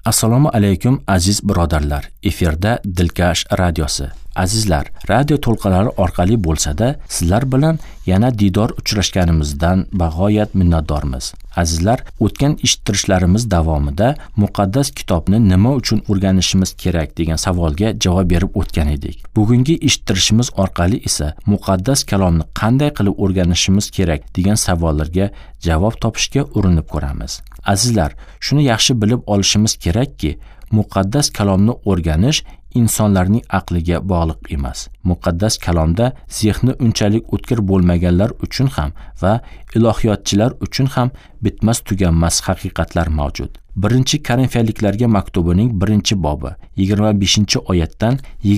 Assalomu alaykum aziz birodarlar. Efirda Dilkash radiosi. Azizlar, radio to'lqinlari orqali bo'lsa-da, sizlar bilan yana diydor uchrashganimizdan bag'oyat minnatdormiz. Azizlar, o'tgan eshittirishlarimiz davomida muqaddas kitobni nima uchun o'rganishimiz kerak degan savolga javob berib o'tgan edik. Bugungi eshittirishimiz orqali esa muqaddas kalomni qanday qilib o'rganishimiz kerak degan savollarga javob topishga urinib ko'ramiz. Azizlar, shuni yaxshi bilib olishimiz kerakki, muqaddas kalomni o'rganish insonlarning aqliga bog'liq emas. Muqaddas kalomda zehni unchalik o'tkir bo'lmaganlar uchun ham va ilohiyotchilar uchun ham bitmas tuganmas haqiqatlar mavjud. 1-Korinfiyaliklarga maktubining 1-bobi 25-oyatdan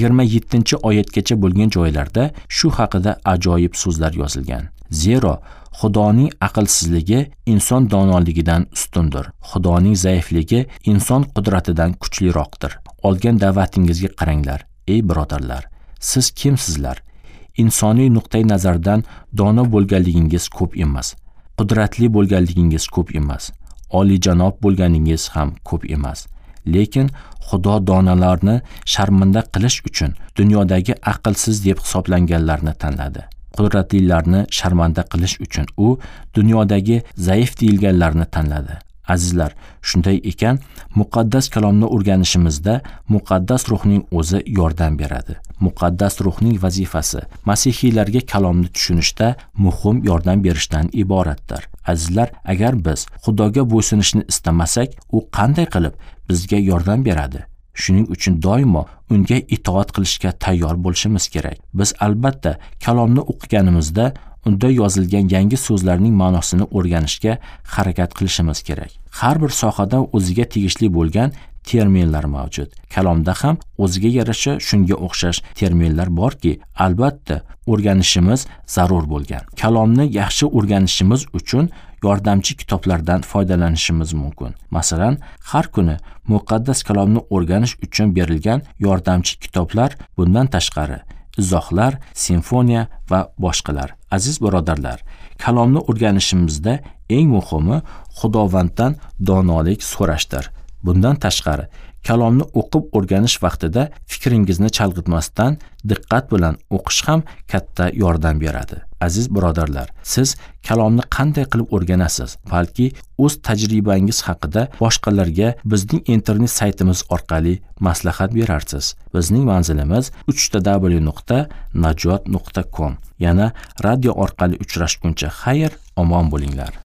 27-oyatgacha bo'lgan joylarda shu haqida ajoyib so'zlar yozilgan. Zero Xudoning aqlsizligi inson donoligidan ustundir. Xudoning zaifligi inson qudratidan kuchliroqdir. Olgan da'vatingizga qaranglar, ey birodarlar. Siz kimsizlar? Insoniy nuqtai nazardan dono bo'lganligingiz ko'p emas. Qudratli bo'lganligingiz ko'p emas. Oliyjanob bo'lganingiz ham ko'p emas. Lekin Xudo donolarni sharmanda qilish uchun dunyodagi aqlsiz deb hisoblanganlarni tanladi. Qudratlilarni sharmanda qilish uchun u dunyodagi zaif deyilganlarni tanladi. Azizlar, shunday ekan, muqaddas kalomni o'rganishimizda muqaddas ruhning o'zi yordam beradi. Muqaddas ruhning vazifasi masihiylarga kalomni tushunishda muhim yordam berishdan iboratdir. Azizlar, agar biz Xudoga bo'ysunishni istamasak, u qanday qilib bizga yordam beradi? Shuning uchun doimo unga itoat qilishga tayyor bo'lishimiz kerak. Biz albatta kalomni o'qiganimizda unda yozilgan yangi so'zlarning ma'nosini o'rganishga harakat qilishimiz kerak. Har bir sohada o'ziga tegishli bo'lgan terminlar mavjud. Kalomda ham o'ziga yarasha shunga o'xshash terminlar borki, albatta o'rganishimiz zarur bo'lgan. Kalomni yaxshi o'rganishimiz uchun yordamchi kitoblardan foydalanishimiz mumkin. Masalan, har kuni muqaddas kalomni o'rganish uchun berilgan yordamchi kitoblar, bundan tashqari izohlar, simfoniya va boshqalar. Aziz birodarlar, kalomni o'rganishimizda eng muhimi Xudovanddan donolik so'rashdir. Bundan tashqari, kalomni o'qib o'rganish vaqtida fikringizni chalg'itmasdan diqqat bilan o'qish ham katta yordam beradi. Aziz birodarlar, siz kalomni qanday qilib o'rganasiz? Balki o'z tajribangiz haqida boshqalarga bizning internet saytimiz orqali maslahat berarsiz. Bizning manzilimiz www.najot.com. Yana radio orqali uchrashguncha xayr, omon bo'linglar.